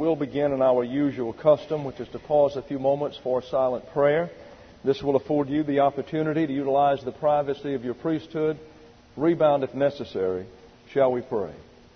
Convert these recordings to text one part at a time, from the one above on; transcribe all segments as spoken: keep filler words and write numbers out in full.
We'll begin in our usual custom, which is to pause a few moments for silent prayer. This will afford you the opportunity to utilize the privacy of your priesthood, rebound if necessary. Shall we pray?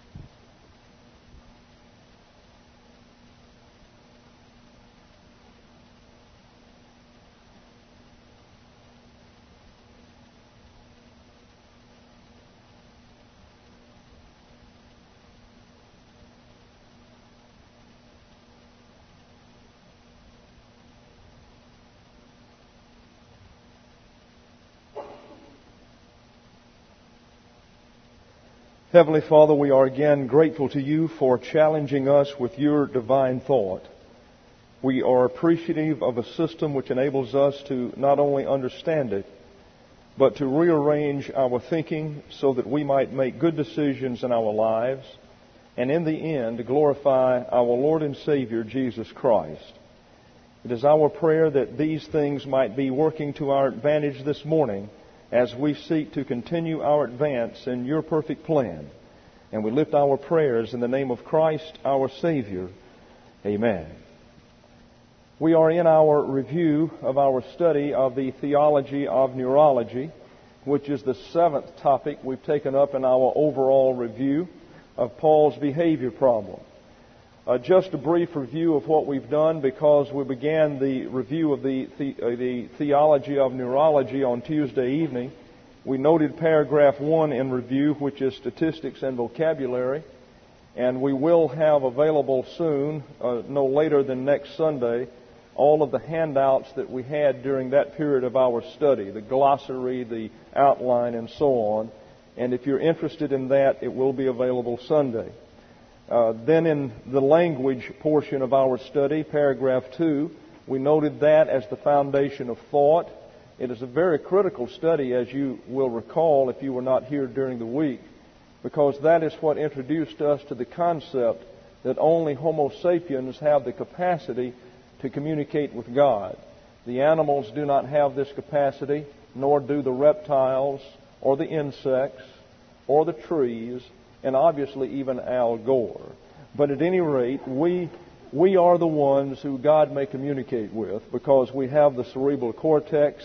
Heavenly Father, we are again grateful to you for challenging us with your divine thought. We are appreciative of a system which enables us to not only understand it, but to rearrange our thinking so that we might make good decisions in our lives, and in the end, glorify our Lord and Savior, Jesus Christ. It is our prayer that these things might be working to our advantage this morning, as we seek to continue our advance in your perfect plan. And we lift our prayers in the name of Christ, our Savior. Amen. We are in our review of our study of the theology of neurology, which is the seventh topic we've taken up in our overall review of Paul's behavior problem. Uh, just a brief review of what we've done, because we began the review of the, the, uh, the theology of neurology on Tuesday evening. We noted paragraph one in review, which is statistics and vocabulary, and we will have available soon, uh, no later than next Sunday, all of the handouts that we had during that period of our study, the glossary, the outline, and so on. And if you're interested in that, it will be available Sunday. Uh, then in the language portion of our study, paragraph two, we noted that as the foundation of thought. It is a very critical study, as you will recall if you were not here during the week, because that is what introduced us to the concept that only Homo sapiens have the capacity to communicate with God. The animals do not have this capacity, nor do the reptiles, or the insects, or the trees, and obviously even Al Gore. But at any rate, we we are the ones who God may communicate with, because we have the cerebral cortex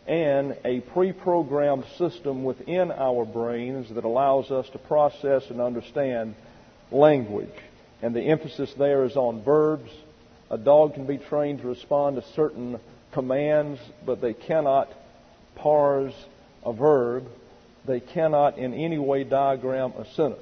and a pre-programmed system within our brains that allows us to process and understand language. And the emphasis there is on verbs. A dog can be trained to respond to certain commands, but they cannot parse a verb. They cannot in any way diagram a sentence.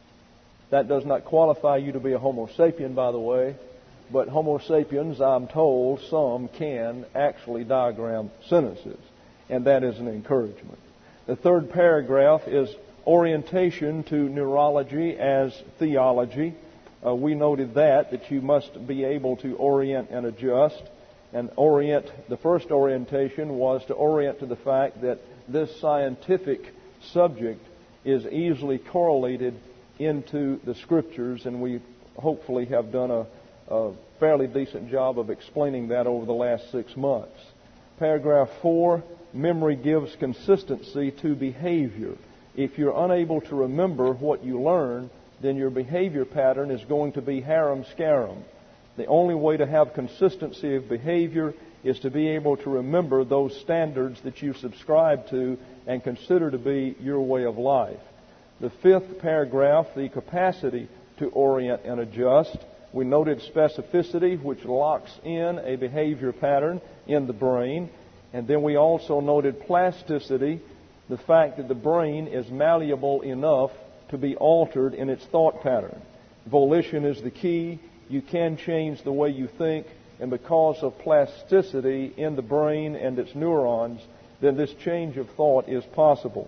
That does not qualify you to be a Homo sapien, by the way, but Homo sapiens, I'm told, some can actually diagram sentences, and that is an encouragement. The third paragraph is orientation to neurology as theology. Uh, we noted that, that you must be able to orient and adjust. And orient, the first orientation was to orient to the fact that this scientific subject is easily correlated into the Scriptures, and we hopefully have done a, a fairly decent job of explaining that over the last six months. Paragraph four, memory gives consistency to behavior. If you're unable to remember what you learn, then your behavior pattern is going to be harum-scarum. The only way to have consistency of behavior is to be able to remember those standards that you subscribe to and consider to be your way of life. The fifth paragraph, the capacity to orient and adjust. We noted specificity, which locks in a behavior pattern in the brain. And then we also noted plasticity, the fact that the brain is malleable enough to be altered in its thought pattern. Volition is the key. You can change the way you think, and because of plasticity in the brain and its neurons, then this change of thought is possible.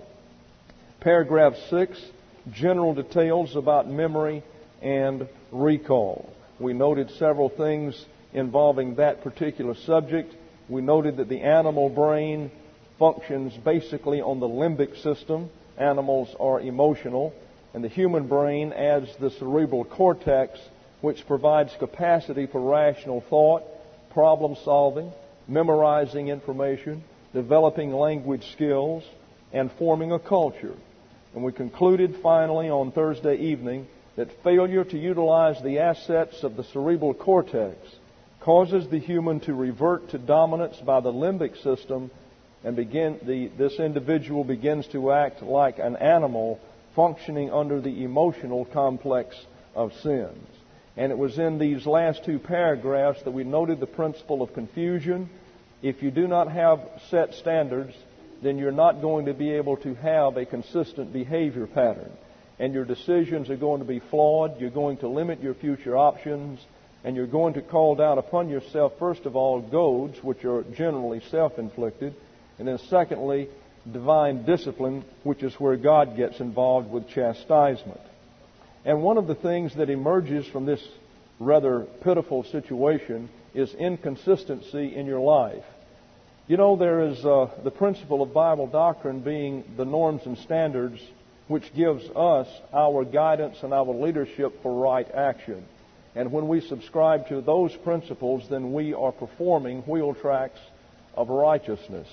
Paragraph six, general details about memory and recall. We noted several things involving that particular subject. We noted that the animal brain functions basically on the limbic system. Animals are emotional. And the human brain adds the cerebral cortex, which provides capacity for rational thought, problem solving, memorizing information, developing language skills, and forming a culture. And we concluded finally on Thursday evening that failure to utilize the assets of the cerebral cortex causes the human to revert to dominance by the limbic system, and begin the, this individual begins to act like an animal functioning under the emotional complex of sins. And it was in these last two paragraphs that we noted the principle of confusion. If you do not have set standards, then you're not going to be able to have a consistent behavior pattern. And your decisions are going to be flawed. You're going to limit your future options. And you're going to call down upon yourself, first of all, goads, which are generally self-inflicted. And then secondly, divine discipline, which is where God gets involved with chastisement. And one of the things that emerges from this rather pitiful situation is inconsistency in your life. You know, there is uh, the principle of Bible doctrine being the norms and standards which gives us our guidance and our leadership for right action. And when we subscribe to those principles, then we are performing wheel tracks of righteousness.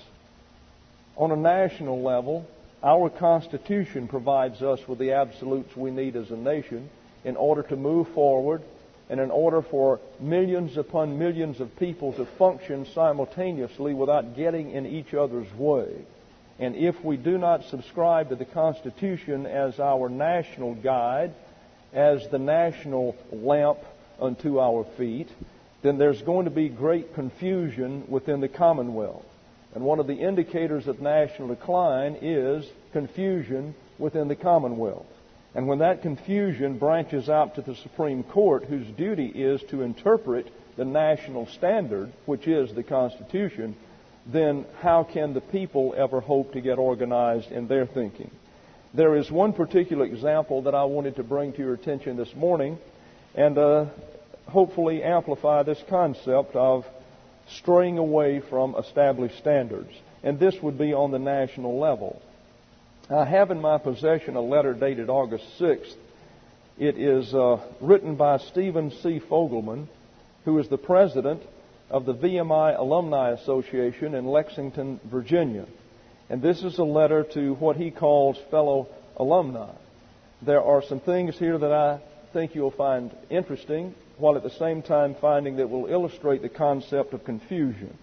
On a national level, our Constitution provides us with the absolutes we need as a nation in order to move forward and in order for millions upon millions of people to function simultaneously without getting in each other's way. And if we do not subscribe to the Constitution as our national guide, as the national lamp unto our feet, then there's going to be great confusion within the Commonwealth. And one of the indicators of national decline is confusion within the Commonwealth. And when that confusion branches out to the Supreme Court, whose duty is to interpret the national standard, which is the Constitution, then how can the people ever hope to get organized in their thinking? There is one particular example that I wanted to bring to your attention this morning and uh, hopefully amplify this concept of straying away from established standards. And this would be on the national level. I have in my possession a letter dated August sixth. It is uh, written by Stephen C. Fogelman, who is the president of the V M I Alumni Association in Lexington, Virginia. And this is a letter to what he calls fellow alumni. There are some things here that I think you'll find interesting, while at the same time finding that will illustrate the concept of confusion.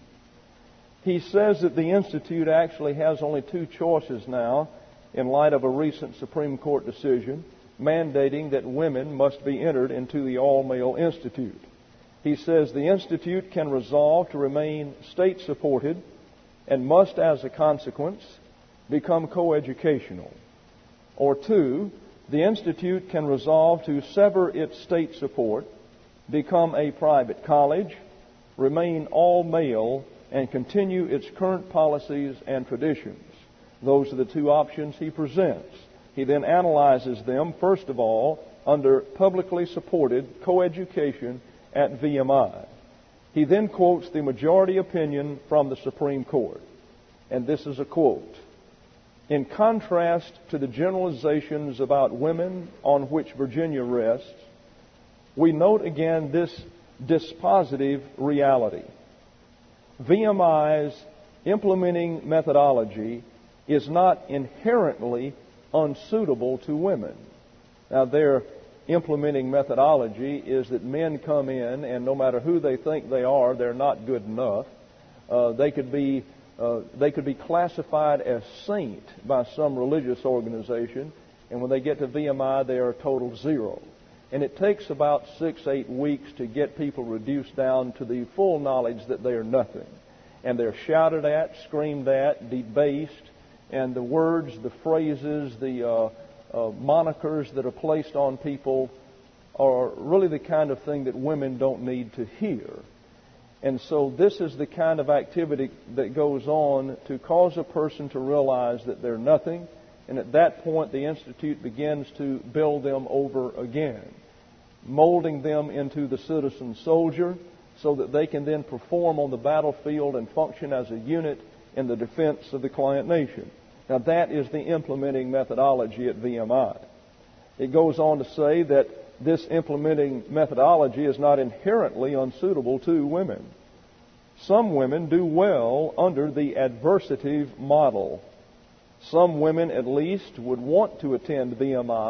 He says that the Institute actually has only two choices now in light of a recent Supreme Court decision mandating that women must be entered into the all-male institute. He says the Institute can resolve to remain state-supported and must, as a consequence, become coeducational. Or two, the Institute can resolve to sever its state support, become a private college, remain all-male, and continue its current policies and traditions. Those are the two options he presents. He then analyzes them, first of all, under publicly supported coeducation at V M I. He then quotes the majority opinion from the Supreme Court. And this is a quote. In contrast to the generalizations about women on which Virginia rests, we note again this dispositive reality. V M I's implementing methodology is not inherently unsuitable to women. Now, their implementing methodology is that men come in, and no matter who they think they are, they're not good enough. Uh, they could be uh, they could be classified as saint by some religious organization, and when they get to V M I, they are a total zero. And it takes about six, eight weeks to get people reduced down to the full knowledge that they are nothing. And they're shouted at, screamed at, debased, and the words, the phrases, the uh, uh, monikers that are placed on people are really the kind of thing that women don't need to hear. And so this is the kind of activity that goes on to cause a person to realize that they're nothing. And at that point, the Institute begins to build them over again, molding them into the citizen soldier so that they can then perform on the battlefield and function as a unit in the defense of the client nation. Now, that is the implementing methodology at V M I. It goes on to say that this implementing methodology is not inherently unsuitable to women. Some women do well under the adversative model. Some women, at least, would want to attend V M I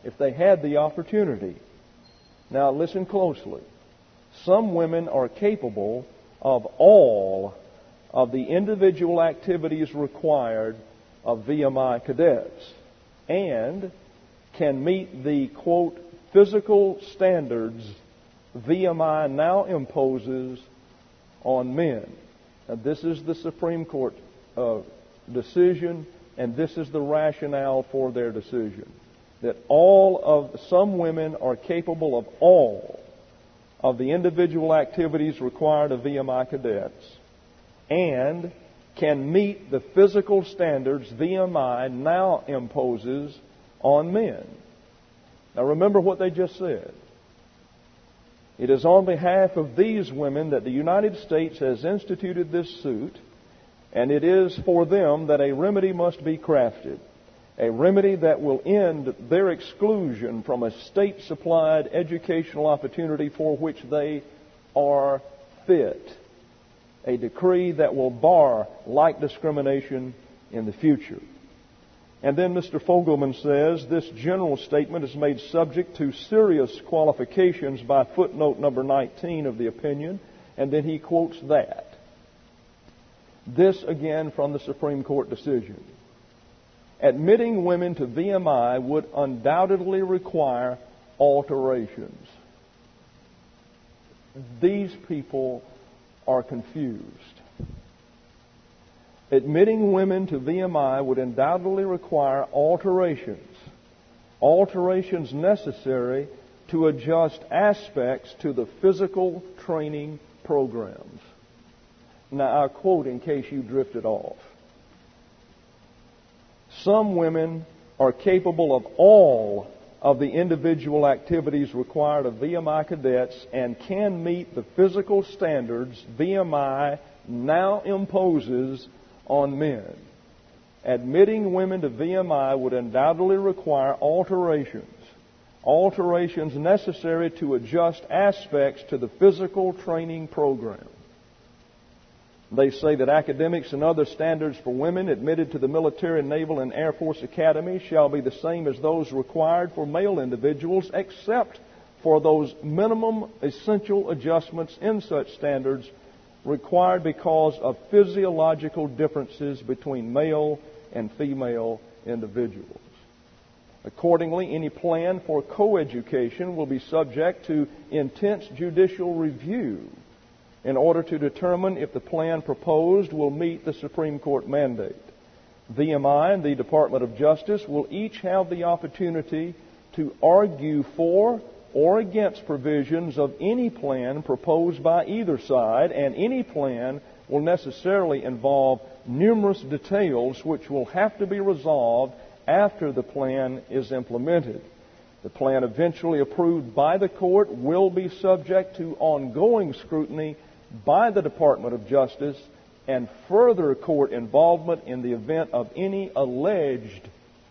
if they had the opportunity. Now listen closely. Some women are capable of all of the individual activities required of V M I cadets and can meet the, quote, physical standards V M I now imposes on men. Now, this is the Supreme Court uh, decision, and this is the rationale for their decision. That all of, some women are capable of all of the individual activities required of V M I cadets and can meet the physical standards V M I now imposes on men. Now remember what they just said. It is on behalf of these women that the United States has instituted this suit, and it is for them that a remedy must be crafted. A remedy that will end their exclusion from a state-supplied educational opportunity for which they are fit. A decree that will bar like discrimination in the future. And then Mister Fogelman says, this general statement is made subject to serious qualifications by footnote number nineteen of the opinion, and then he quotes that. This again from the Supreme Court decision. Admitting women to V M I would undoubtedly require alterations. These people are confused. Admitting women to V M I would undoubtedly require alterations. Alterations necessary to adjust aspects to the physical training programs. Now, I quote in case you drifted off. Some women are capable of all of the individual activities required of V M I cadets and can meet the physical standards V M I now imposes on men. Admitting women to V M I would undoubtedly require alterations. Alterations necessary to adjust aspects to the physical training program. They say that academics and other standards for women admitted to the military, naval, and Air Force academies shall be the same as those required for male individuals, except for those minimum essential adjustments in such standards required because of physiological differences between male and female individuals. Accordingly, any plan for coeducation will be subject to intense judicial review in order to determine if the plan proposed will meet the Supreme Court mandate. V M I and the Department of Justice will each have the opportunity to argue for or against provisions of any plan proposed by either side, and any plan will necessarily involve numerous details which will have to be resolved after the plan is implemented. The plan eventually approved by the court will be subject to ongoing scrutiny by the Department of Justice and further court involvement in the event of any alleged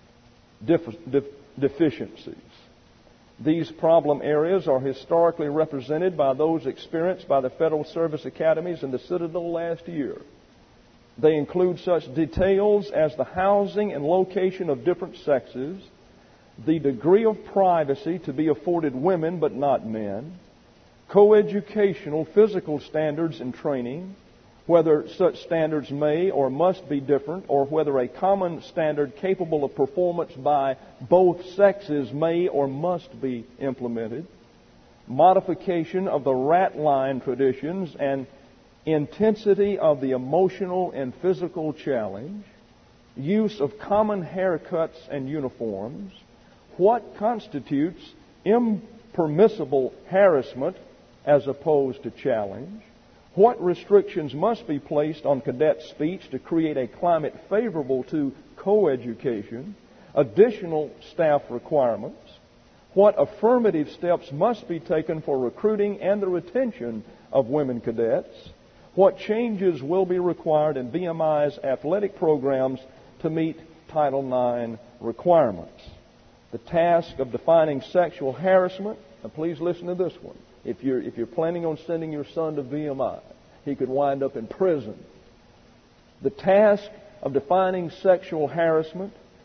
def- def- deficiencies. These problem areas are historically represented by those experienced by the Federal Service Academies and the Citadel last year. They include such details as the housing and location of different sexes, the degree of privacy to be afforded women but not men, coeducational physical standards and training, whether such standards may or must be different, or whether a common standard capable of performance by both sexes may or must be implemented, modification of the rat line traditions and intensity of the emotional and physical challenge, use of common haircuts and uniforms, what constitutes impermissible harassment as opposed to challenge, what restrictions must be placed on cadet speech to create a climate favorable to coeducation, additional staff requirements, what affirmative steps must be taken for recruiting and the retention of women cadets, what changes will be required in V M I's athletic programs to meet Title nine requirements. The task of defining sexual harassment, now please listen to this one. If you're, if you're planning on sending your son to V M I, he could wind up in prison. The task of defining sexual harassment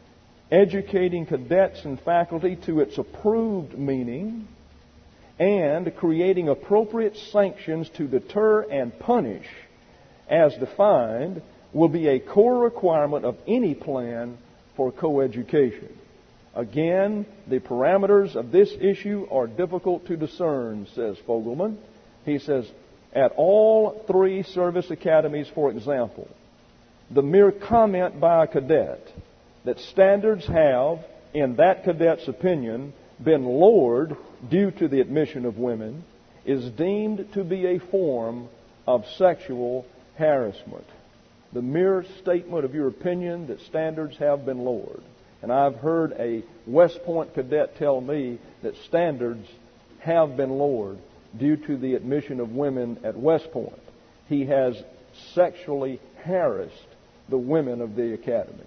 educating cadets and faculty to its approved meaning, and creating appropriate sanctions to deter and punish as defined will be a core requirement of any plan for coeducation. Again, the parameters of this issue are difficult to discern, says Fogelman. He says, at all three service academies, for example, the mere comment by a cadet that standards have, in that cadet's opinion, been lowered due to the admission of women is deemed to be a form of sexual harassment. The mere statement of your opinion that standards have been lowered. And I've heard a West Point cadet tell me that standards have been lowered due to the admission of women at West Point. He has sexually harassed the women of the academy.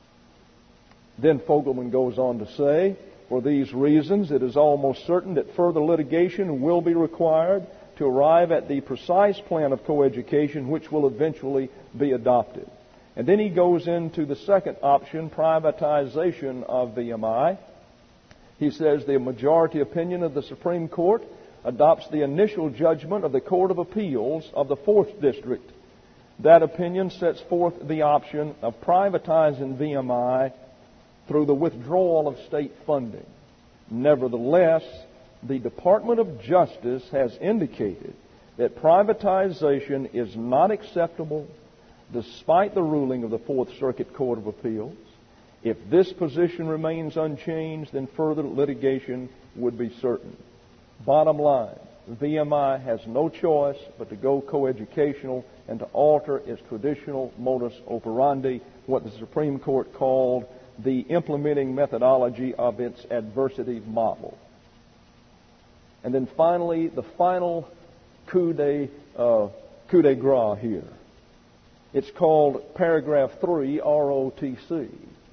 Then Fogelman goes on to say, for these reasons, it is almost certain that further litigation will be required to arrive at the precise plan of coeducation which will eventually be adopted. And then he goes into the second option, privatization of V M I. He says the majority opinion of the Supreme Court adopts the initial judgment of the Court of Appeals of the fourth District. That opinion sets forth the option of privatizing V M I through the withdrawal of state funding. Nevertheless, the Department of Justice has indicated that privatization is not acceptable despite the ruling of the Fourth Circuit Court of Appeals. If this position remains unchanged, then further litigation would be certain. Bottom line, V M I has no choice but to go coeducational and to alter its traditional modus operandi, what the Supreme Court called the implementing methodology of its adversity model. And then finally, the final coup de, uh, coup de grace here. It's called paragraph three, R O T C.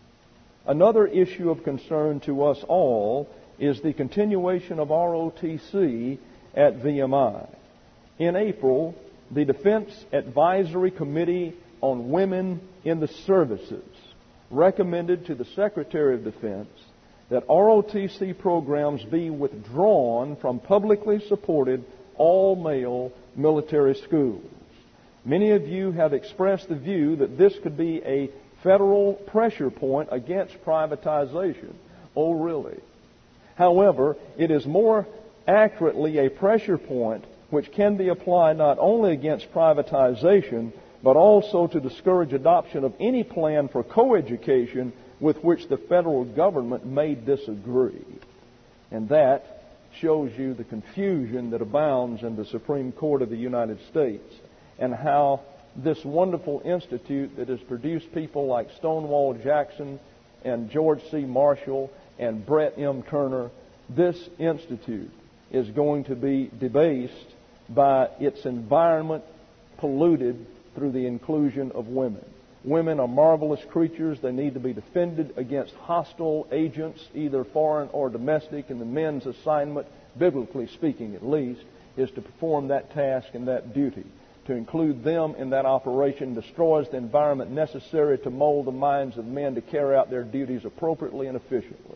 Another issue of concern to us all is the continuation of R O T C at V M I. In April, the Defense Advisory Committee on Women in the Services recommended to the Secretary of Defense that R O T C programs be withdrawn from publicly supported all-male military schools. Many of you have expressed the view that this could be a federal pressure point against privatization. Oh, really? However, it is more accurately a pressure point which can be applied not only against privatization, but also to discourage adoption of any plan for coeducation with which the federal government may disagree. And that shows you the confusion that abounds in the Supreme Court of the United States, and how this wonderful institute that has produced people like Stonewall Jackson and George C. Marshall and Brett M. Turner, this institute is going to be debased by its environment polluted through the inclusion of women. Women are marvelous creatures. They need to be defended against hostile agents, either foreign or domestic, and the men's assignment, biblically speaking at least, is to perform that task and that duty. To include them in that operation destroys the environment necessary to mold the minds of men to carry out their duties appropriately and efficiently.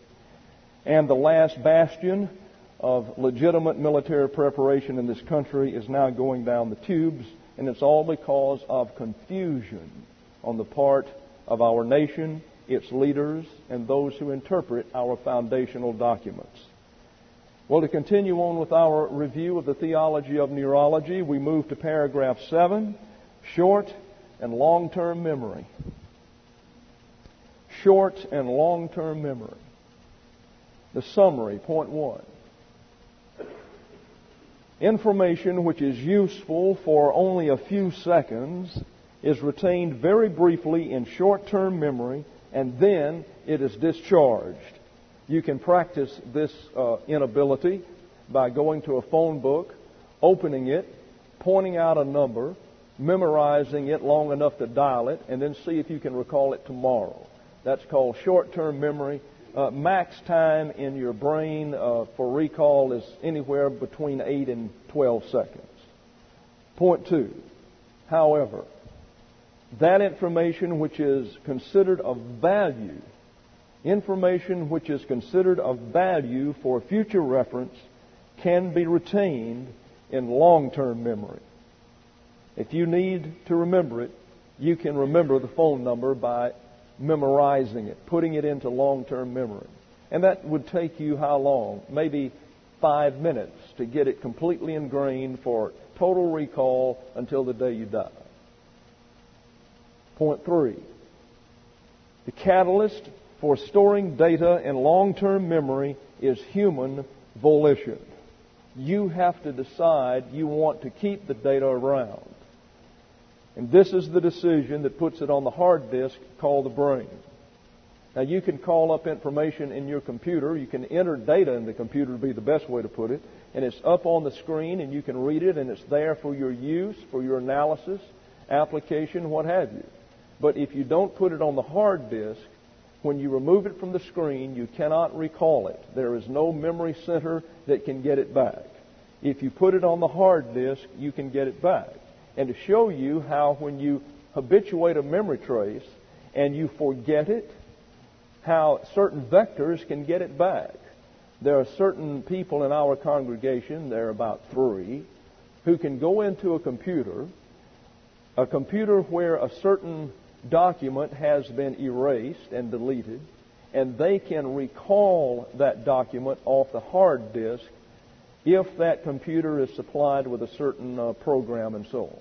And the last bastion of legitimate military preparation in this country is now going down the tubes, and it's all because of confusion on the part of our nation, its leaders, and those who interpret our foundational documents. Well, to continue on with our review of the theology of neurology, we move to paragraph seven, short and long-term memory. Short and long-term memory. The summary, point one. Information which is useful for only a few seconds is retained very briefly in short-term memory, and then it is discharged. You can practice this uh, inability by going to a phone book, opening it, pointing out a number, memorizing it long enough to dial it, and then see if you can recall it tomorrow. That's called short-term memory. Uh, max time in your brain uh, for recall is anywhere between eight and twelve seconds. Point two. However, that information which is considered of value Information which is considered of value for future reference can be retained in long-term memory. If you need to remember it, you can remember the phone number by memorizing it, putting it into long-term memory. And that would take you how long? Maybe five minutes to get it completely ingrained for total recall until the day you die. Point three. The catalyst for storing data in long-term memory is human volition. You have to decide you want to keep the data around. And this is the decision that puts it on the hard disk called the brain. Now, you can call up information in your computer. You can enter data in the computer, would be the best way to put it. And it's up on the screen, and you can read it, and it's there for your use, for your analysis, application, what have you. But if you don't put it on the hard disk, when you remove it from the screen, you cannot recall it. There is no memory center that can get it back. If you put it on the hard disk, you can get it back. And to show you how when you habituate a memory trace and you forget it, how certain vectors can get it back. There are certain people in our congregation, there are about three, who can go into a computer, a computer where a certain document has been erased and deleted, and they can recall that document off the hard disk if that computer is supplied with a certain uh, program and so on.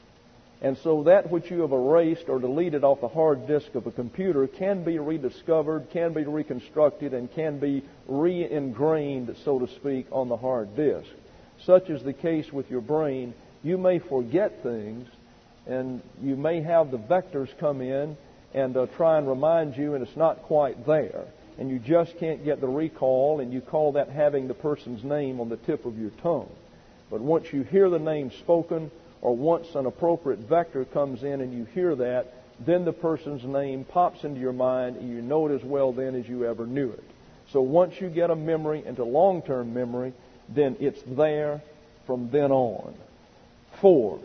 And so that which you have erased or deleted off the hard disk of a computer can be rediscovered, can be reconstructed, and can be re-ingrained, so to speak, on the hard disk. Such is the case with your brain. You may forget things, and you may have the vectors come in and uh, try and remind you, and it's not quite there. And you just can't get the recall, and you call that having the person's name on the tip of your tongue. But once you hear the name spoken, or once an appropriate vector comes in and you hear that, then the person's name pops into your mind, and you know it as well then as you ever knew it. So once you get a memory into long-term memory, then it's there from then on. Four,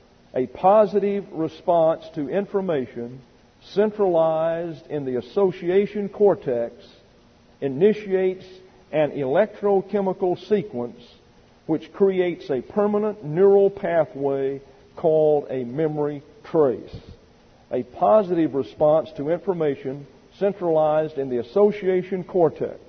a positive response to information centralized in the association cortex initiates an electrochemical sequence which creates a permanent neural pathway called a memory trace. A positive response to information centralized in the association cortex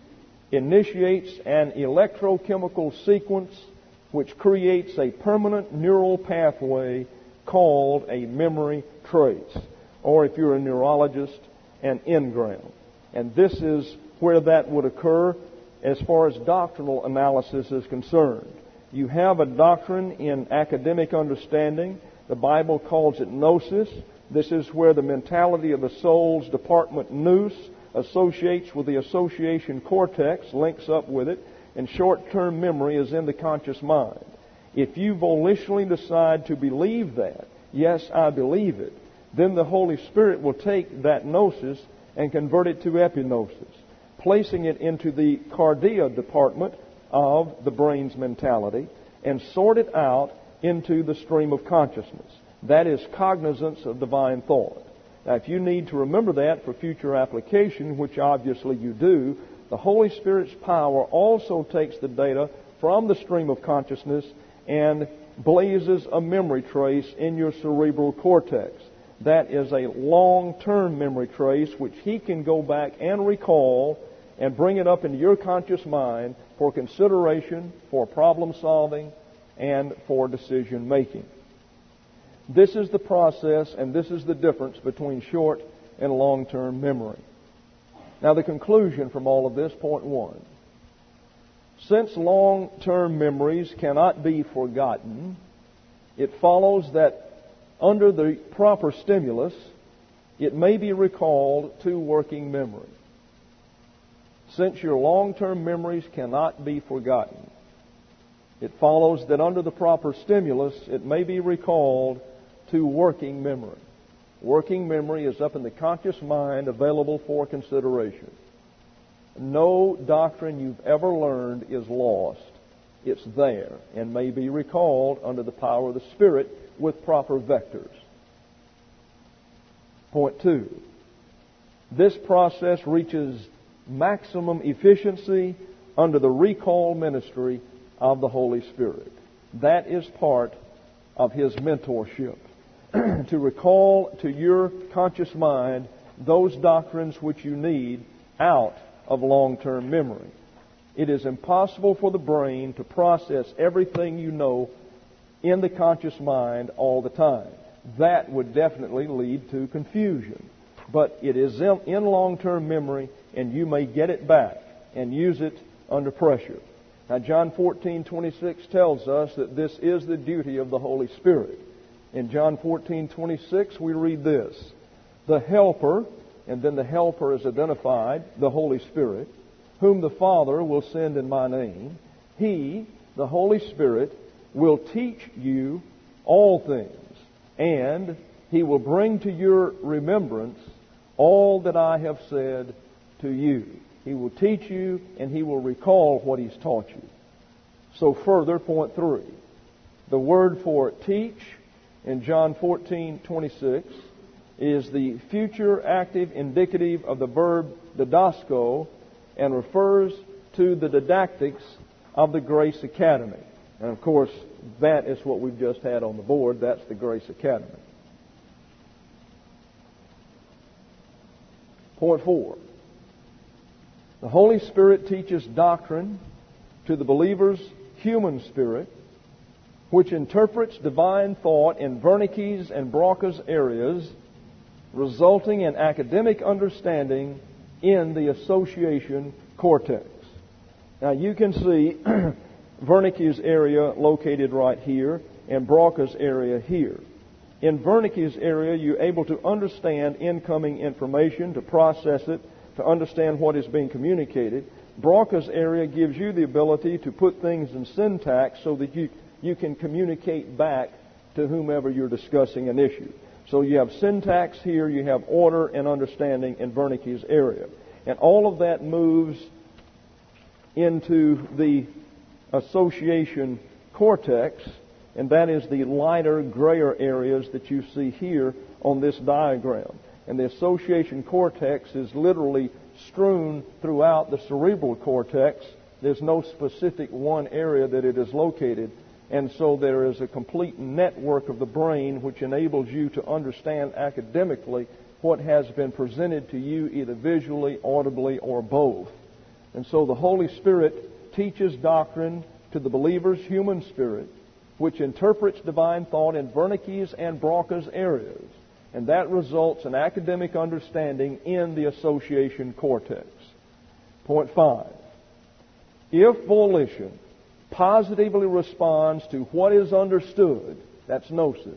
initiates an electrochemical sequence which creates a permanent neural pathway called a memory trace, or if you're a neurologist, an engram. And this is where that would occur as far as doctrinal analysis is concerned. You have a doctrine in academic understanding. The Bible calls it gnosis. This is where the mentality of the soul's department nous associates with the association cortex, links up with it, and short-term memory is in the conscious mind. If you volitionally decide to believe that, yes, I believe it, then the Holy Spirit will take that gnosis and convert it to epignosis, placing it into the cardia department of the brain's mentality and sort it out into the stream of consciousness. That is cognizance of divine thought. Now, if you need to remember that for future application, which obviously you do, the Holy Spirit's power also takes the data from the stream of consciousness and blazes a memory trace in your cerebral cortex. That is a long-term memory trace which He can go back and recall and bring it up into your conscious mind for consideration, for problem solving, and for decision making. This is the process, and this is the difference between short and long-term memory. Now, the conclusion from all of this, point one. Since long-term memories cannot be forgotten, it follows that under the proper stimulus, it may be recalled to working memory. Since your long-term memories cannot be forgotten, it follows that under the proper stimulus, it may be recalled to working memory. Working memory is up in the conscious mind, available for consideration. No doctrine you've ever learned is lost. It's there and may be recalled under the power of the Spirit with proper vectors. Point two. This process reaches maximum efficiency under the recall ministry of the Holy Spirit. That is part of His mentorship. To recall to your conscious mind those doctrines which you need out of long-term memory. It is impossible for the brain to process everything you know in the conscious mind all the time. That would definitely lead to confusion. But it is in long-term memory, and you may get it back and use it under pressure. Now, John fourteen twenty-six tells us that this is the duty of the Holy Spirit. In John fourteen twenty-six, we read this: the Helper, and then the Helper is identified, the Holy Spirit, whom the Father will send in my name. He, the Holy Spirit, will teach you all things, and He will bring to your remembrance all that I have said to you. He will teach you, and He will recall what He's taught you. So further, point three. The word for teach in John fourteen twenty-six is the future active indicative of the verb didasko, and refers to the didactics of the Grace Academy. And of course, that is what we've just had on the board. That's the Grace Academy. Point four. The Holy Spirit teaches doctrine to the believer's human spirit, which interprets divine thought in Wernicke's and Broca's areas, resulting in academic understanding in the association cortex. Now you can see Wernicke's area located right here and Broca's area here. In Wernicke's area, you're able to understand incoming information, to process it, to understand what is being communicated. Broca's area gives you the ability to put things in syntax so that you, you can communicate back to whomever you're discussing an issue. So you have syntax here, you have order and understanding in Wernicke's area. And all of that moves into the association cortex, and that is the lighter, grayer areas that you see here on this diagram. And the association cortex is literally strewn throughout the cerebral cortex. There's no specific one area that it is located. And so there is a complete network of the brain which enables you to understand academically what has been presented to you either visually, audibly, or both. And so the Holy Spirit teaches doctrine to the believer's human spirit, which interprets divine thought in Wernicke's and Broca's areas. And that results in academic understanding in the association cortex. Point five. If volition positively responds to what is understood, that's gnosis,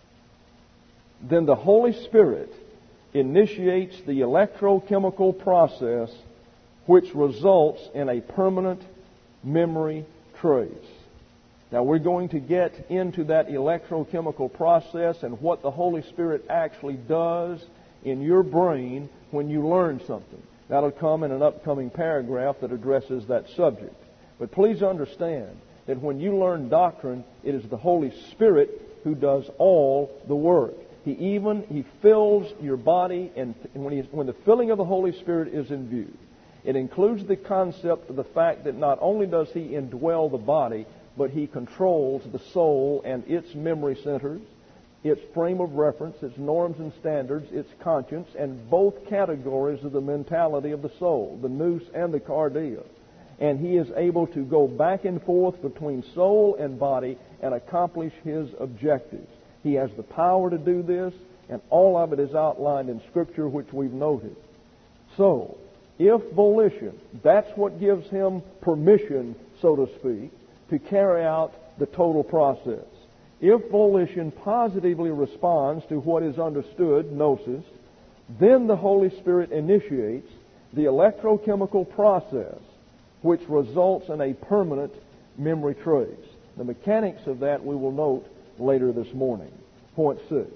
then the Holy Spirit initiates the electrochemical process which results in a permanent memory trace. Now we're going to get into that electrochemical process and what the Holy Spirit actually does in your brain when you learn something. That'll come in an upcoming paragraph that addresses that subject. But please understand that when you learn doctrine, it is the Holy Spirit who does all the work. He even, He fills your body, and when, he, when the filling of the Holy Spirit is in view, it includes the concept of the fact that not only does He indwell the body, but He controls the soul and its memory centers, its frame of reference, its norms and standards, its conscience, and both categories of the mentality of the soul, the nous and the cardia. And He is able to go back and forth between soul and body and accomplish His objectives. He has the power to do this, and all of it is outlined in Scripture, which we've noted. So, if volition, that's what gives Him permission, so to speak, to carry out the total process. If volition positively responds to what is understood, gnosis, then the Holy Spirit initiates the electrochemical process which results in a permanent memory trace. The mechanics of that we will note later this morning. Point six.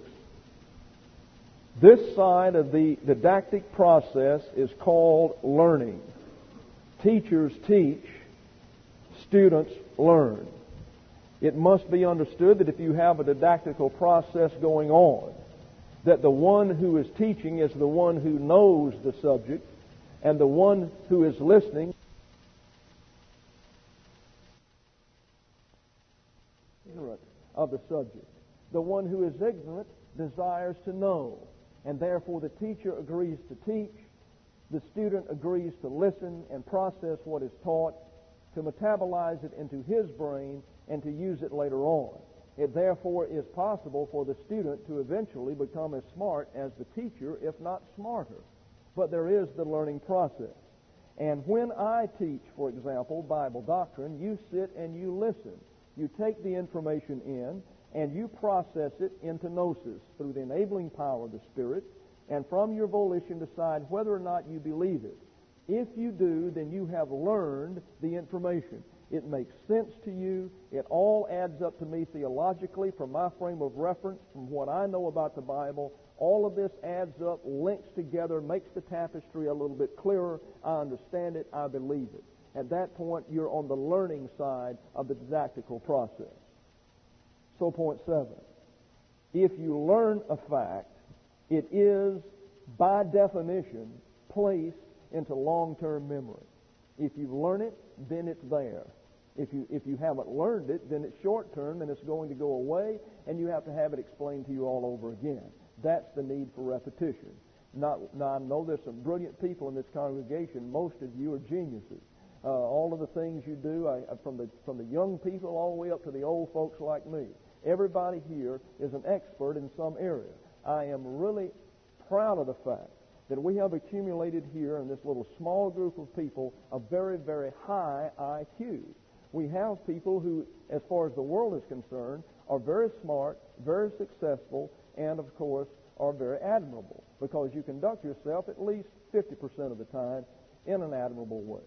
This side of the didactic process is called learning. Teachers teach, students learn. It must be understood that if you have a didactical process going on, that the one who is teaching is the one who knows the subject, and the one who is listening ignorant of the subject. The one who is ignorant desires to know, and therefore the teacher agrees to teach, the student agrees to listen and process what is taught, to metabolize it into his brain, and to use it later on. It therefore is possible for the student to eventually become as smart as the teacher, if not smarter. But there is the learning process. And when I teach, for example, Bible doctrine, you sit and you listen. You take the information in and you process it into gnosis through the enabling power of the Spirit, and from your volition decide whether or not you believe it. If you do, then you have learned the information. It makes sense to you. It all adds up to me theologically from my frame of reference, from what I know about the Bible. All of this adds up, links together, makes the tapestry a little bit clearer. I understand it. I believe it. At that point, you're on the learning side of the didactical process. So point seven. If you learn a fact, it is, by definition, placed into long-term memory. If you learn it, then it's there. If you if you haven't learned it, then it's short-term and it's going to go away, and you have to have it explained to you all over again. That's the need for repetition. Not, now, I know there's some brilliant people in this congregation. Most of you are geniuses. Uh, all of the things you do, I, from the from the young people all the way up to the old folks like me, everybody here is an expert in some area. I am really proud of the fact that we have accumulated here in this little small group of people a very, very high I Q. We have people who, as far as the world is concerned, are very smart, very successful, and, of course, are very admirable, because you conduct yourself at least fifty percent of the time in an admirable way.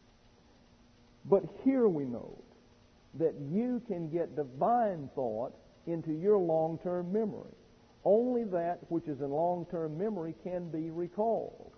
But here we know that you can get divine thought into your long-term memory. Only that which is in long-term memory can be recalled.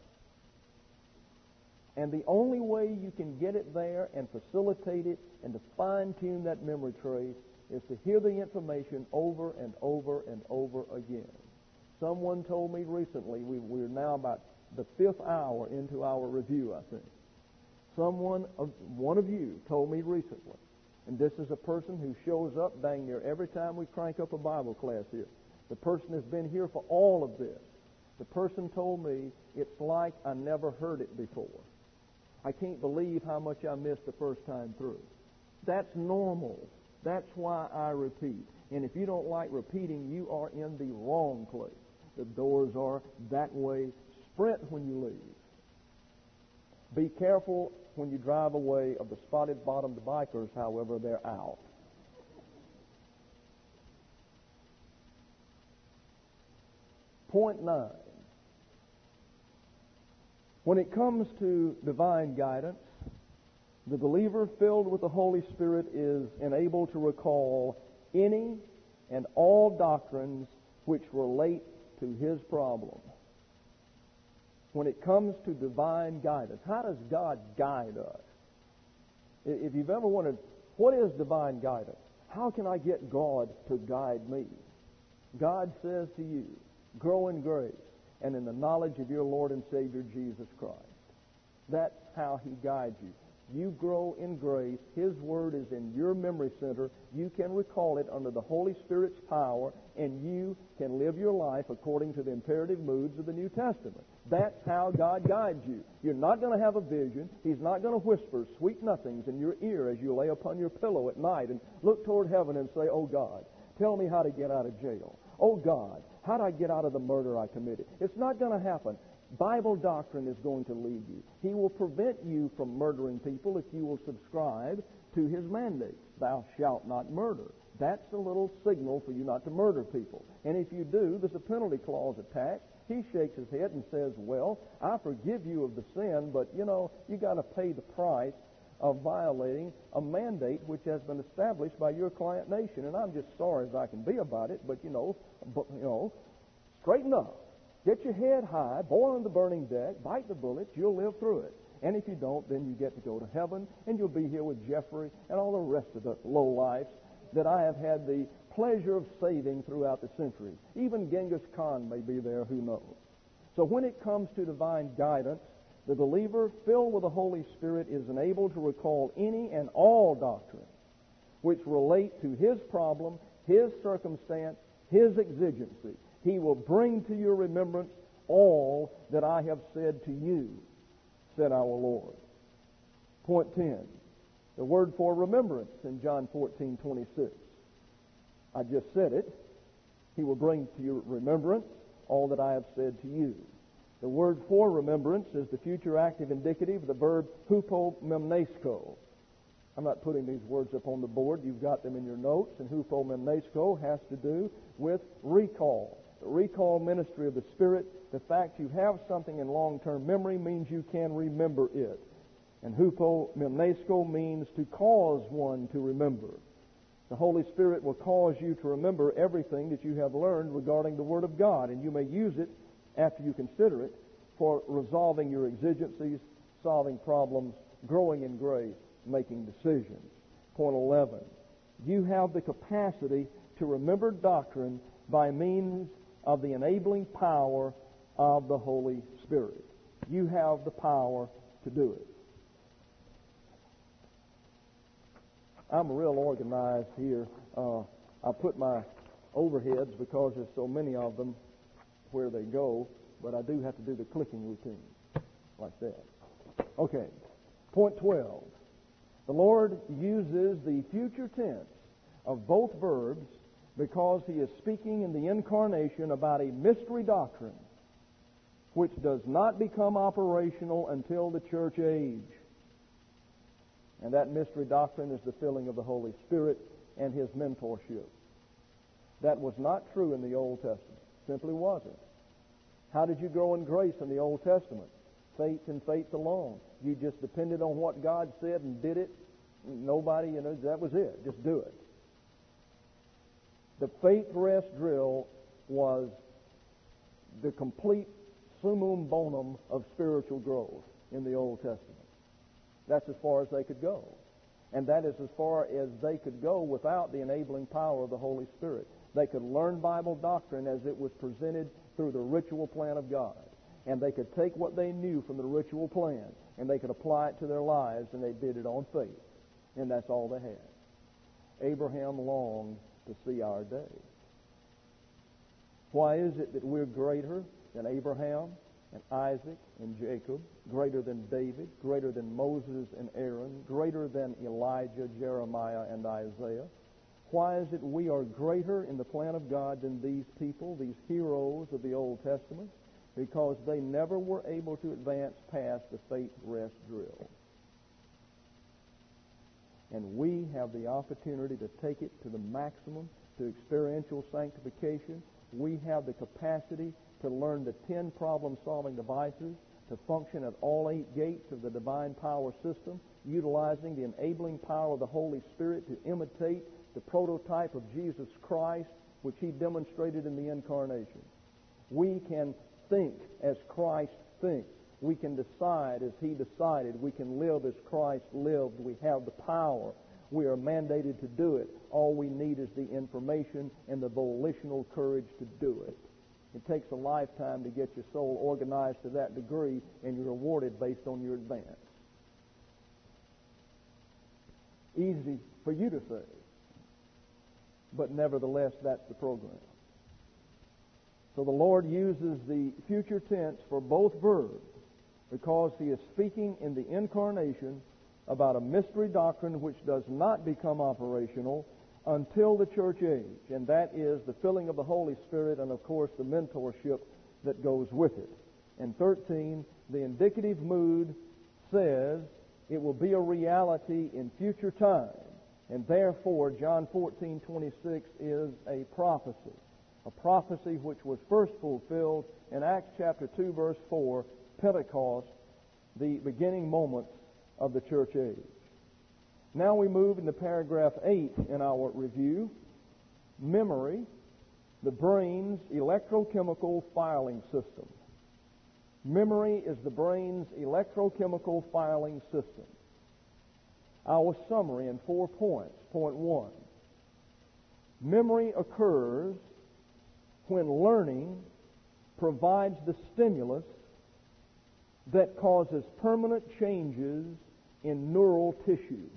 And the only way you can get it there and facilitate it and to fine-tune that memory trace is to hear the information over and over and over again. Someone told me recently, we, we're now about the fifth hour into our review, I think. Someone, one of you, told me recently, and this is a person who shows up dang near every time we crank up a Bible class here. The person has been here for all of this. The person told me, it's like I never heard it before. I can't believe how much I missed the first time through. That's normal. That's why I repeat. And if you don't like repeating, you are in the wrong place. The doors are that way. Sprint when you leave. Be careful when you drive away of the spotted-bottomed bikers, however, they're out. Point nine. When it comes to divine guidance, the believer filled with the Holy Spirit is enabled to recall any and all doctrines which relate to his problem. When it comes to divine guidance, how does God guide us? If you've ever wondered, what is divine guidance? How can I get God to guide me? God says to you, grow in grace and in the knowledge of your Lord and Savior Jesus Christ. That's how he guides you. You grow in grace. His Word is in your memory center. You can recall it under the Holy Spirit's power, and you can live your life according to the imperative moods of the New Testament. That's how God guides you. You're not going to have a vision. He's not going to whisper sweet nothings in your ear as you lay upon your pillow at night and look toward heaven and say, oh God, tell me how to get out of jail. Oh God, how do I get out of the murder I committed? It's not going to happen. Bible doctrine is going to lead you. He will prevent you from murdering people if you will subscribe to his mandate. Thou shalt not murder. That's a little signal for you not to murder people. And if you do, there's a penalty clause attached. He shakes his head and says, well, I forgive you of the sin, but, you know, you got to pay the price of violating a mandate which has been established by your client nation. And I'm just sorry as I can be about it, but, you know, but, you know, straighten up. Get your head high, boil on the burning deck, bite the bullets, you'll live through it. And if you don't, then you get to go to heaven, and you'll be here with Jeffrey and all the rest of the lowlifes that I have had the pleasure of saving throughout the centuries. Even Genghis Khan may be there, who knows. So when it comes to divine guidance, the believer filled with the Holy Spirit is enabled to recall any and all doctrines which relate to his problem, his circumstance, his exigency. He will bring to your remembrance all that I have said to you, said our Lord. Point ten. The word for remembrance in John fourteen twenty-six. I just said it. He will bring to your remembrance all that I have said to you. The word for remembrance is the future active indicative of the verb hupomemnesko. I'm not putting these words up on the board. You've got them in your notes. And hupomemnesko has to do with recall. The recall ministry of the Spirit. The fact you have something in long-term memory means you can remember it. And hupomemnesko means to cause one to remember. The Holy Spirit will cause you to remember everything that you have learned regarding the Word of God, and you may use it after you consider it for resolving your exigencies, solving problems, growing in grace, making decisions. Point eleven. You have the capacity to remember doctrine by means of the enabling power of the Holy Spirit. You have the power to do it. I'm real organized here. Uh, I put my overheads, because there's so many of them, where they go, but I do have to do the clicking routine, like that. Okay, point twelve. The Lord uses the future tense of both verbs because He is speaking in the incarnation about a mystery doctrine which does not become operational until the church age. And that mystery doctrine is the filling of the Holy Spirit and His mentorship. That was not true in the Old Testament. Simply wasn't. How did you grow in grace in the Old Testament? Faith and faith alone. You just depended on what God said and did it. Nobody, you know, that was it. Just do it. The faith rest drill was the complete summum bonum of spiritual growth in the Old Testament. That's as far as they could go. And that is as far as they could go without the enabling power of the Holy Spirit. They could learn Bible doctrine as it was presented through the ritual plan of God. And they could take what they knew from the ritual plan and they could apply it to their lives, and they did it on faith. And that's all they had. Abraham longed to see our day. Why is it that we're greater than Abraham and Isaac and Jacob, greater than David, greater than Moses and Aaron, greater than Elijah, Jeremiah, and Isaiah? Why is it we are greater in the plan of God than these people, these heroes of the Old Testament? Because they never were able to advance past the faith rest drill. And we have the opportunity to take it to the maximum, to experiential sanctification. We have the capacity to learn the ten problem-solving devices, to function at all eight gates of the divine power system, utilizing the enabling power of the Holy Spirit to imitate the prototype of Jesus Christ, which He demonstrated in the incarnation. We can think as Christ thinks. We can decide as He decided. We can live as Christ lived. We have the power. We are mandated to do it. All we need is the information and the volitional courage to do it. It takes a lifetime to get your soul organized to that degree, and you're rewarded based on your advance. Easy for you to say, but nevertheless, that's the program. So the Lord uses the future tense for both verbs because He is speaking in the incarnation about a mystery doctrine which does not become operational until the church age, and that is the filling of the Holy Spirit and, of course, the mentorship that goes with it. And thirteen, the indicative mood says it will be a reality in future time, and therefore John fourteen twenty-six is a prophecy, a prophecy which was first fulfilled in Acts chapter two, verse four, Pentecost, the beginning moments of the church age. Now we move into paragraph eight in our review. Memory, the brain's electrochemical filing system. Memory is the brain's electrochemical filing system. Our summary in four points. Point one, Memory occurs when learning provides the stimulus that causes permanent changes in neural tissue.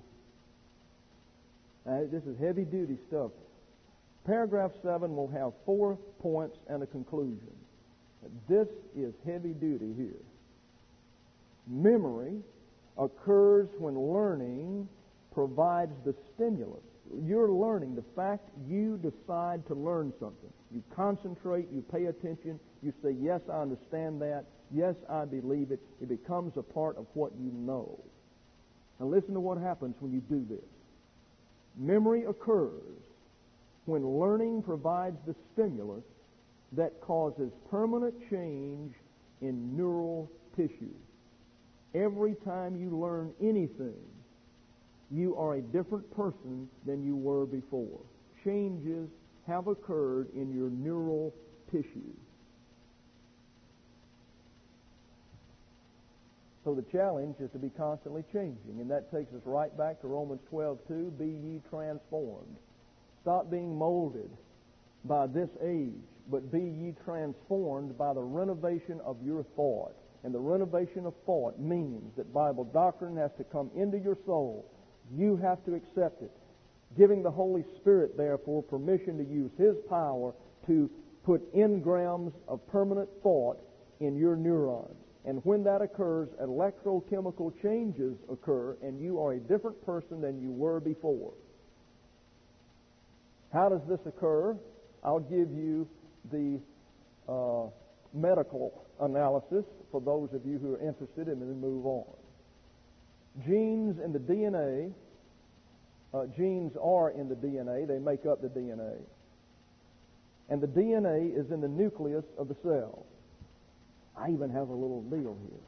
Now, this is heavy-duty stuff. Paragraph seven will have four points and a conclusion. This is heavy-duty here. Memory occurs when learning provides the stimulus. You're learning. The fact you decide to learn something. You concentrate, you pay attention, you say, yes, I understand that, yes, I believe it. It becomes a part of what you know. Now listen to what happens when you do this. Memory occurs when learning provides the stimulus that causes permanent change in neural tissue. Every time you learn anything, you are a different person than you were before. Changes have occurred in your neural tissue. So the challenge is to be constantly changing, and that takes us right back to Romans twelve two, be ye transformed. Stop being molded by this age, but be ye transformed by the renovation of your thought. And the renovation of thought means that Bible doctrine has to come into your soul. You have to accept it, giving the Holy Spirit, therefore, permission to use His power to put engrams of permanent thought in your neurons. And when that occurs, electrochemical changes occur, and you are a different person than you were before. How does this occur? I'll give you the uh, medical analysis for those of you who are interested, and then move on. Genes in the D N A, uh, genes are in the D N A, they make up the D N A. And the D N A is in the nucleus of the cell. I even have a little deal here.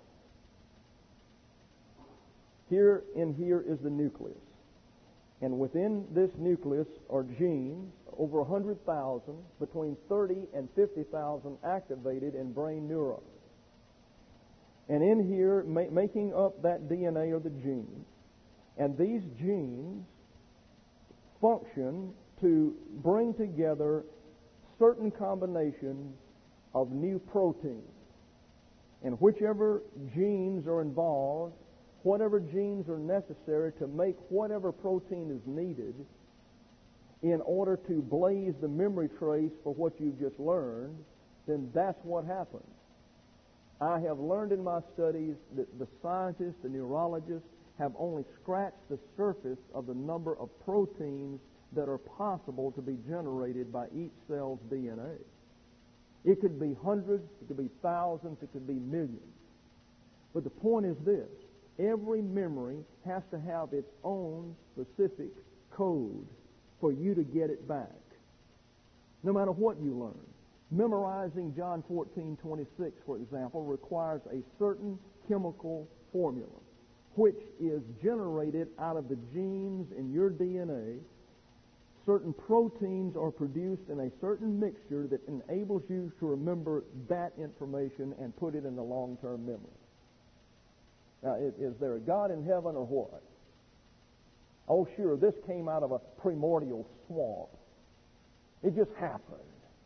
Here in here is the nucleus. And within this nucleus are genes, over one hundred thousand, between thirty and fifty thousand activated in brain neurons. And in here, ma- making up that D N A are the genes. And these genes function to bring together certain combinations of new proteins. And whichever genes are involved, whatever genes are necessary to make whatever protein is needed in order to blaze the memory trace for what you've just learned, then that's what happens. I have learned in my studies that the scientists, the neurologists, have only scratched the surface of the number of proteins that are possible to be generated by each cell's D N A. It could be hundreds, it could be thousands, it could be millions. But the point is this: every memory has to have its own specific code for you to get it back, no matter what you learn. Memorizing John fourteen twenty-six, for example, requires a certain chemical formula, which is generated out of the genes in your D N A. Certain proteins are produced in a certain mixture that enables you to remember that information and put it in the long-term memory. Now, is, is there a God in heaven or what? Oh, sure, this came out of a primordial swamp. It just happened.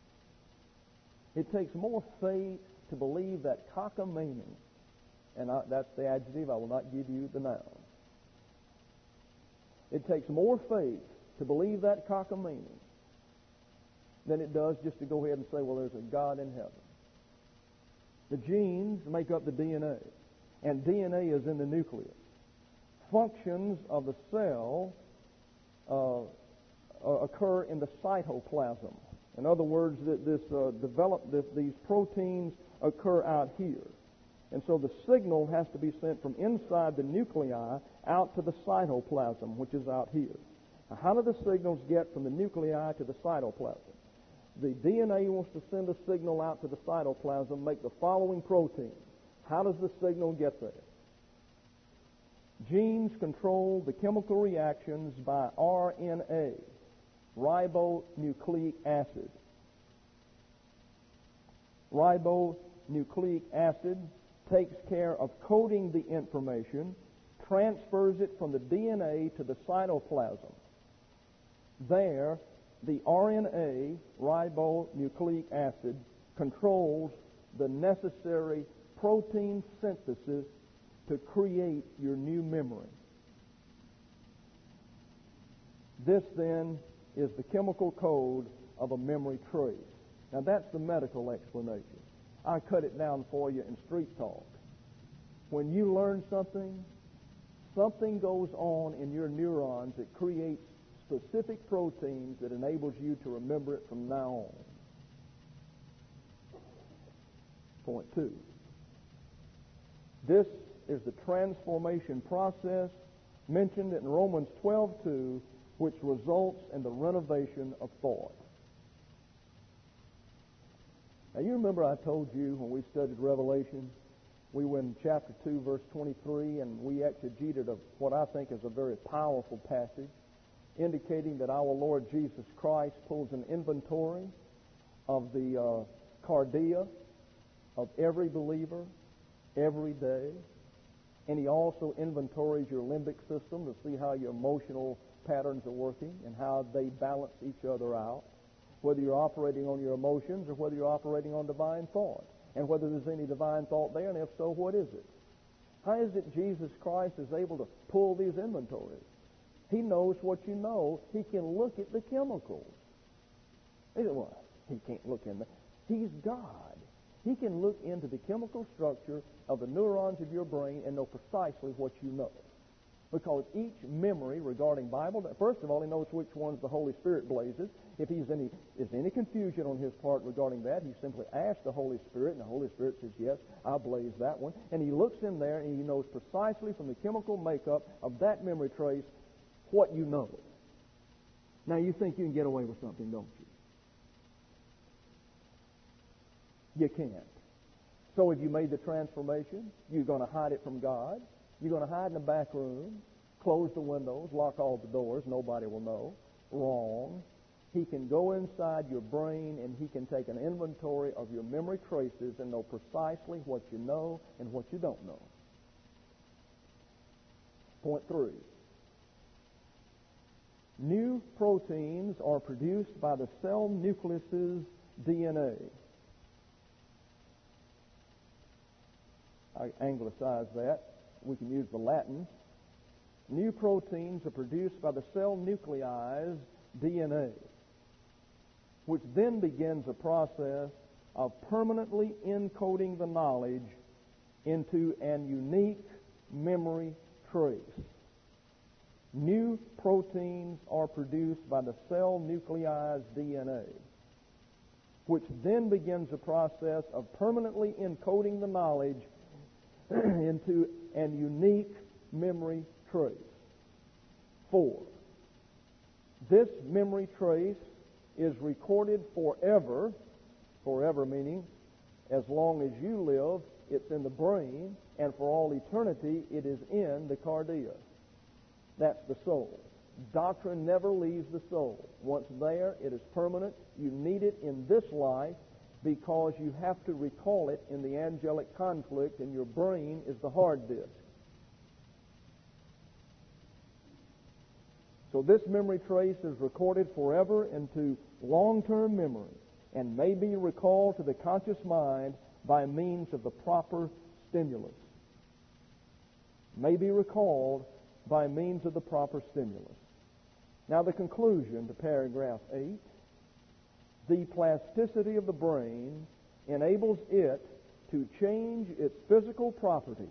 It takes more faith to believe that cockamamie, and I, that's the adjective, I will not give you the noun. It takes more faith to believe that cockamamie than it does just to go ahead and say, well, there's a God in heaven. The genes make up the D N A, and D N A is in the nucleus. Functions of the cell uh, occur in the cytoplasm. In other words, that this uh, develop this, these proteins occur out here, and so the signal has to be sent from inside the nuclei out to the cytoplasm, which is out here. Now, how do the signals get from the nuclei to the cytoplasm? The D N A wants to send a signal out to the cytoplasm, make the following protein. How does the signal get there? Genes control the chemical reactions by R N A, ribonucleic acid. Ribonucleic acid takes care of coding the information, transfers it from the D N A to the cytoplasm. There, the R N A, ribonucleic acid, controls the necessary protein synthesis to create your new memory. This then is the chemical code of a memory trace. Now that's the medical explanation. I cut it down for you in street talk. When you learn something, something goes on in your neurons that creates specific proteins that enables you to remember it from now on. Point two. This is the transformation process mentioned in Romans twelve two, which results in the renovation of thought. Now you remember I told you when we studied Revelation, we were in chapter two, verse twenty-three, and we exegeted of what I think is a very powerful passage, indicating that our Lord Jesus Christ pulls an inventory of the uh, cardia of every believer every day, and he also inventories your limbic system to see how your emotional patterns are working and how they balance each other out, whether you're operating on your emotions or whether you're operating on divine thought, and whether there's any divine thought there, and if so, what is it? How is it Jesus Christ is able to pull these inventories? He knows what you know. He can look at the chemicals. He said, well, he can't look in there. He's God. He can look into the chemical structure of the neurons of your brain and know precisely what you know. Because each memory regarding Bible, first of all, he knows which ones the Holy Spirit blazes. If he's any, is any confusion on his part regarding that, he simply asks the Holy Spirit, and the Holy Spirit says, yes, I blaze that one. And he looks in there, and he knows precisely from the chemical makeup of that memory trace what you know. Now, you think you can get away with something, don't you? You can't. So have you made the transformation? You're going to hide it from God. You're going to hide in the back room, close the windows, lock all the doors, nobody will know. Wrong. He can go inside your brain and he can take an inventory of your memory traces and know precisely what you know and what you don't know. Point three. New proteins are produced by the cell nucleus's D N A. I anglicize that. We can use the Latin. New proteins are produced by the cell nuclei's D N A, which then begins a process of permanently encoding the knowledge into an unique memory trace. New proteins are produced by the cell nuclei's D N A, which then begins a process of permanently encoding the knowledge into an unique memory trace. Four, this memory trace is recorded forever, forever meaning as long as you live, it's in the brain, and for all eternity, it is in the cardia. That's the soul. Doctrine never leaves the soul. Once there, it is permanent. You need it in this life because you have to recall it in the angelic conflict, and your brain is the hard disk. So this memory trace is recorded forever into long-term memory and may be recalled to the conscious mind by means of the proper stimulus. May be recalled by means of the proper stimulus. Now the conclusion to paragraph eight. The plasticity of the brain enables it to change its physical properties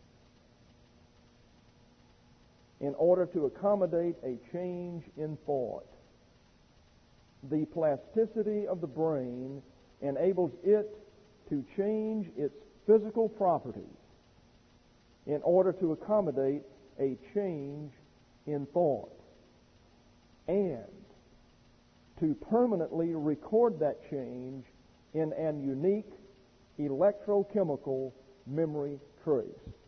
in order to accommodate a change in thought. The plasticity of the brain enables it to change its physical properties in order to accommodate a change in thought, and to permanently record that change in an unique electrochemical memory trace.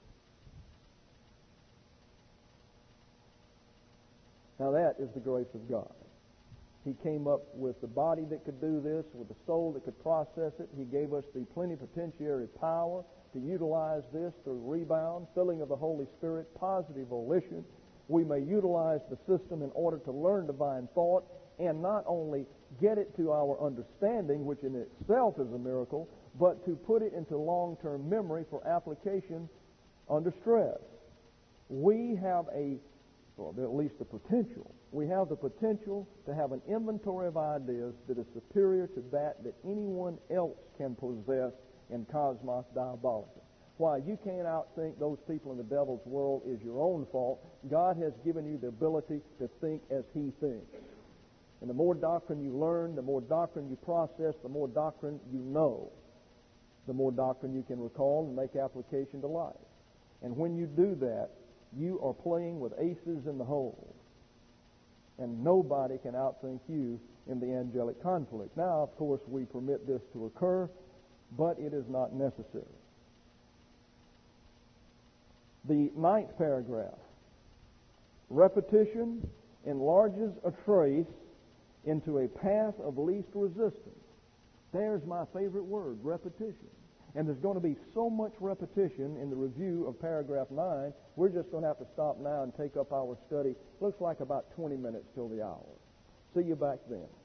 Now that is the grace of God. He came up with the body that could do this, with the soul that could process it. He gave us the plenipotentiary power to utilize this through rebound, filling of the Holy Spirit, positive volition, we may utilize the system in order to learn divine thought and not only get it to our understanding, which in itself is a miracle, but to put it into long-term memory for application under stress. We have a, well, at least the potential, we have the potential to have an inventory of ideas that is superior to that that anyone else can possess in Cosmos Diabolicus. Why you can't outthink those people in the devil's world is your own fault. God has given you the ability to think as he thinks. And the more doctrine you learn, the more doctrine you process, the more doctrine you know, the more doctrine you can recall and make application to life. And when you do that, you are playing with aces in the hole. And nobody can outthink you in the angelic conflict. Now, of course, we permit this to occur, but it is not necessary. The ninth paragraph. Repetition enlarges a trace into a path of least resistance. There's my favorite word, repetition. And there's going to be so much repetition in the review of paragraph nine, we're just going to have to stop now and take up our study. Looks like about twenty minutes till the hour. See you back then.